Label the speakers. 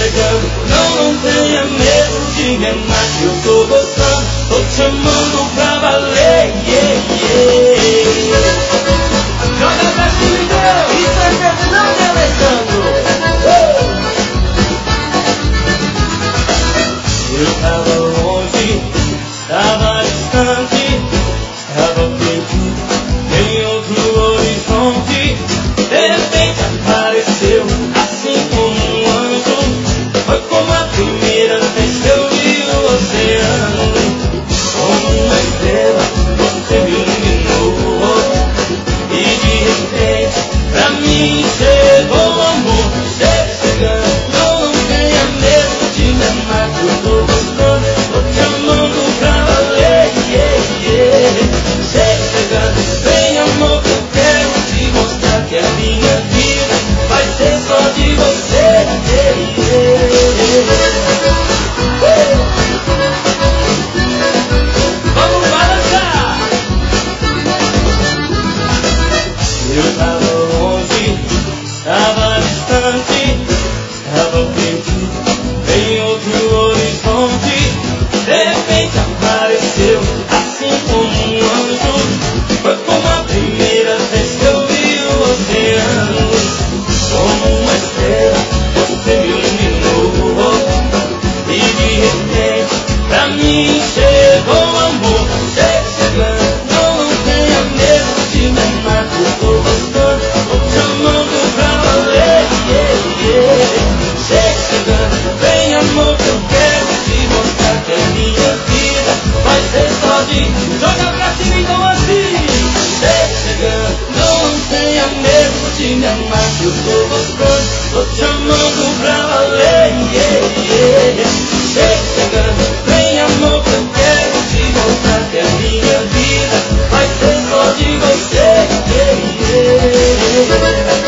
Speaker 1: chegando, não tenha medo de me amar, que eu tô gostando, tô te amando pra valer, Joga pra cima então, isso é certo, não me Alessandro. Eu tava longe, estava distante, estava perdido em outro horizonte. De repente apareceu, assim como um anjo. Foi como a primeira vez que eu vi o oceano. Como uma estrela, você me iluminou. E de repente, pra mim chegou o amor. Chegando, não tenha medo de me amar, que eu tô gostando, tô te amando pra valer, Chegando, vem amor, que eu quero te mostrar que a minha vida vai ser só de você, Vamos balançar! Eu tava longe, estava distante, estava perdido em outro horizonte. De repente apareceu, assim como um anjo. Foi como a primeira vez que eu vi o oceano. Como uma estrela, você me iluminou. E de repente, pra mim chegou o amor. Chegando, não tenha medo de me amar, que eu tô gostando, tô te amando pra valer, Chegando, vem amor, que eu quero te mostrar que a minha vida vai ser só de... Joga pra cima então assim! Chegando, não tenha medo de me amar, que eu tô gostando, tô te amando pra valer, Chegando, vem amor, que eu quero te mostrar que a minha vida vai ser só de você,